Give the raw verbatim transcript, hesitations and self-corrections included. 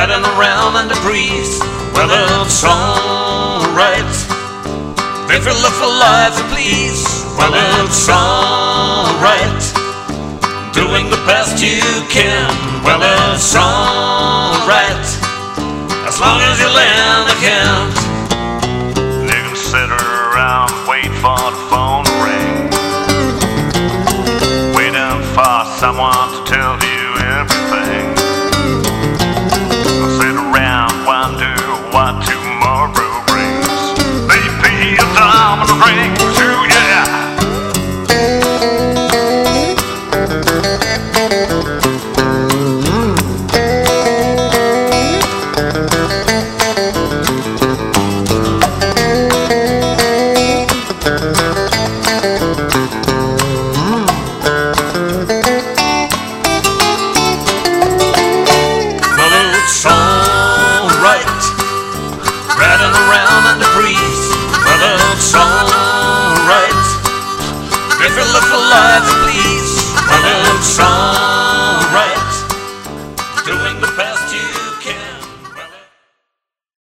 riding around in the breeze. Well, it's alright if you live for life to please. Well, it's alright doing the best you can. Well, it's alright as long as you land a hand. You can sit around, wait for the phone to ring, waiting for someone to tell you everything. Don't sit around, wonder what tomorrow brings. Maybe a diamond ring too, yeah. Riding around in the breeze. Well, it's alright if you live for life to please. Well, it's alright